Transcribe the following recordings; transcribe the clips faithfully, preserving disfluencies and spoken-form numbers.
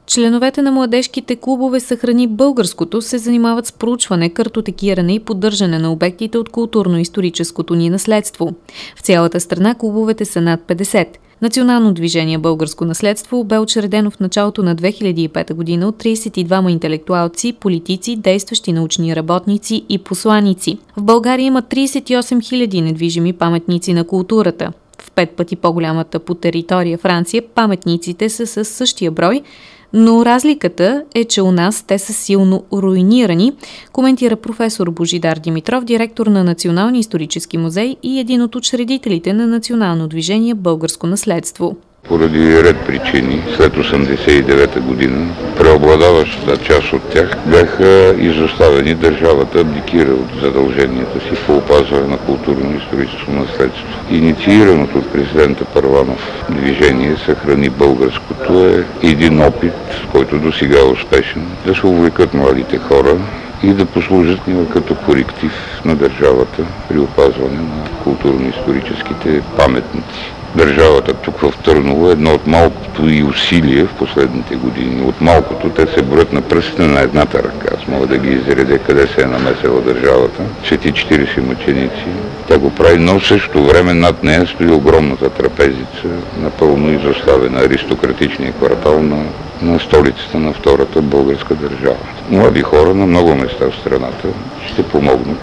Членовете на младежките клубове "Съхрани българското" се занимават с проучване, картотекиране и поддържане на обектите от културно-историческото ни наследство. В цялата страна клубовете са над петдесет. Национално движение "Българско наследство" бе учредено в началото на две хиляди и пета година от тридесет и двама интелектуалци, политици, действащи научни работници и посланици. В България има тридесет и осем хиляди недвижими паметници на културата. В пет пъти по-голямата по територия Франция паметниците са със същия брой, но разликата е, че у нас те са силно руинирани, коментира професор Божидар Димитров, директор на Националния исторически музей и един от учредителите на Национално движение "Българско наследство". Поради ред причини, след осемдесет и девета година, преобладаващата част от тях бяха изоставени. Държавата абдикира от задълженията си по опазване на културно-историческо наследство. Инициираното от президента Първанов движение "Съхрани българското" е един опит, който до сега е успешен, да се увлекат младите хора и да послужат като коректив на държавата при опазване на културно-историческите паметници. Държавата тук в Търново е едно от малкото и усилия в последните години. От малкото те се броят на пръстите на едната ръка. Аз мога да ги изредя къде се е намесила държавата. Свети четиридесет мъченици. Тя го прави, но в същото време над нея стои огромната трапезица, напълно изоставена, аристократичния квартал на, на столицата на втората българска държава. Млади хора на много места в страната ще помогнат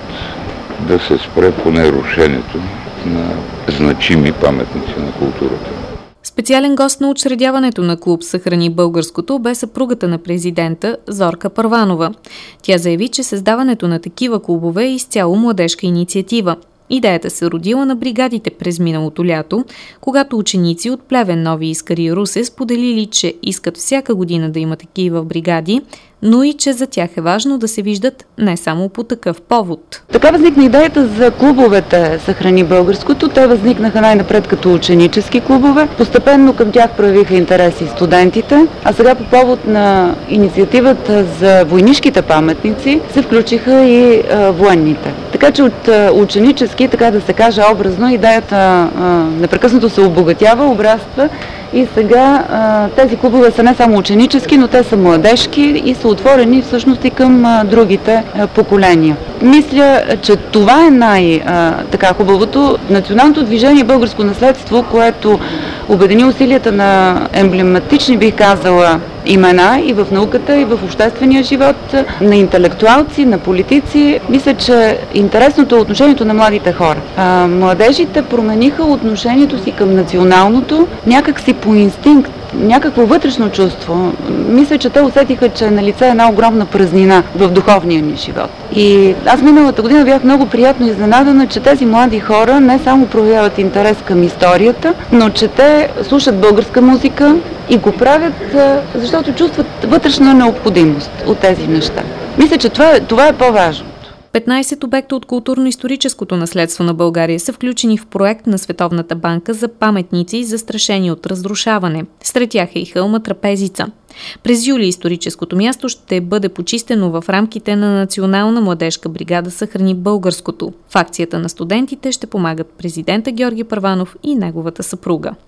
да се спре поне рушенето на значими паметници на културата. Специален гост на учредяването на клуб "Съхрани българското" бе съпругата на президента Зорка Първанова. Тя заяви, че създаването на такива клубове е изцяло младежка инициатива. Идеята се родила на бригадите през миналото лято, когато ученици от Плевен, Нови Искър и Русе споделили, че искат всяка година да има такива бригади, но и че за тях е важно да се виждат не само по такъв повод. Така възникна идеята за клубовете "Съхрани българското". Те възникнаха най-напред като ученически клубове. Постепенно към тях проявиха интерес и студентите, а сега по повод на инициативата за войнишките паметници се включиха и а, военните. Така че от а, ученически, така да се каже образно, идеята а, непрекъснато се обогатява, обраства. И сега а, тези клубове са не само ученически, но те са младежки и са отворени всъщност и към а, другите а, поколения. Мисля, че това е най-така хубавото. Националното движение "Българско наследство", което обедини усилията на емблематични, бих казала, имена и в науката, и в обществения живот, на интелектуалци, на политици. Мисля, че интересното е отношението на младите хора. А, младежите промениха отношението си към националното, някак си по инстинкт, някакво вътрешно чувство. Мисля, че те усетиха, че е налице една огромна празнина в духовния ни живот. И аз миналата година бях много приятно изненадана, че тези млади хора не само проявяват интерес към историята, но че те слушат българска музика и го правят, защото чувстват вътрешна необходимост от тези неща. Мисля, че това, това е по-важно. петнайсет обекта от културно-историческото наследство на България са включени в проект на Световната банка за паметници, застрашени от разрушаване. Сред тях е и хълма Трапезица. През юли историческото място ще бъде почистено в рамките на Национална младежка бригада "Съхрани българското". В акцията на студентите ще помагат президента Георги Първанов и неговата съпруга.